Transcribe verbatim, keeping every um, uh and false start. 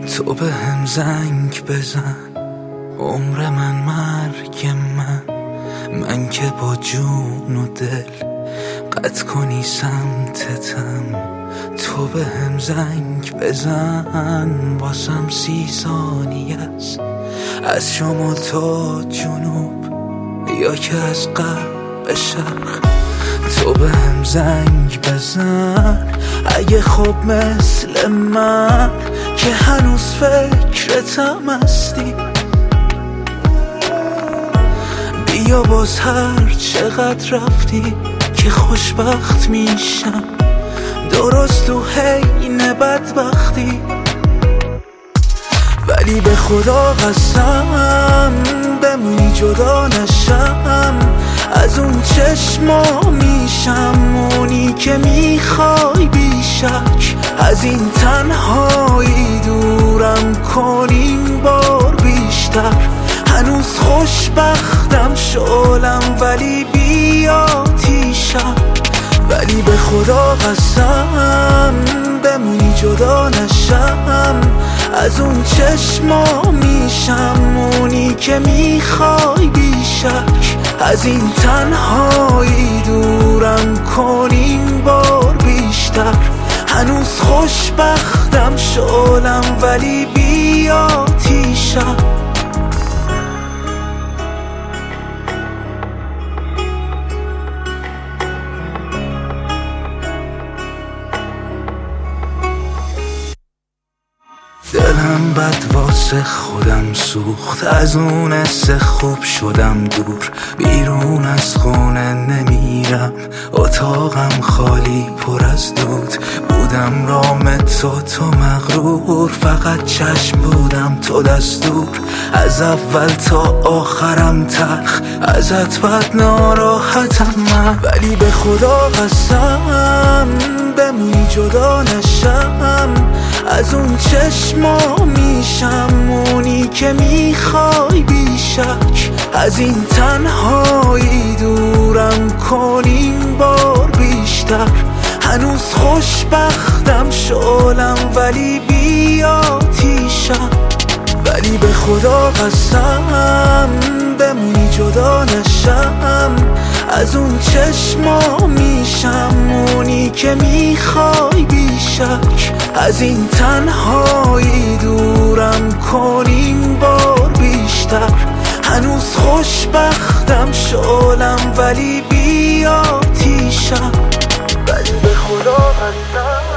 تو به هم زنگ بزن، عمر من مرگ من، من که با جون و دل قطع کنی سمتتم. تو به هم زنگ بزن، واسم سی ثانیه است، از شمال تا جنوب یا که از غرب به شرق. تو به هم زنگ بزن اگه خوب مثل من که هنوز فکرتم هستی. بیا باز هر چقدر رفتی که خوشبخت میشم، درست تو حین بدبختی. ولی به خدا قسم بمونی جدا نشم از اون چشما، میشم اونی که میخوای بیشک. از این تنهایی دورم کنیم بار بیشتر، هنوز خوشبختم شعلم ولی بی آتیشم. ولی به خدا قسم بمونی جدا نشم از اون چشما، میشم اونی که میخوای بیشک. از این تنهایی دورم کنیم بار بیشتر، هنوز خوشبختم شعلم ولی بی آتیشم. دلم بد واسه خودم سوخت، از اون حس خوب شدم دور. بیرون از خونه نمیرم، اتاقم خالی پر از دود. بودم رام تو تو مغرور، فقط چشم بودم تو دستور. از اول تا آخرم تلخ، ازت بد ناراحتم من. ولی به خدا قسم بمونی جدا نشم از اون چشما، میشم اونی که میخوای بیشک. از این تنهایی دورم کنیم بار بیشتر، هنوز خوشبختم شعلم ولی بی آتیشم. ولی به خدا قسم بمونی جدا نشم از اون چشما، میشم اونی که میخوای بیشک. از این تنهایی دورم کنیم بار بیشتر، هنوز خوشبختم شعلم ولی بی آتیشم. ولی به خدا قسم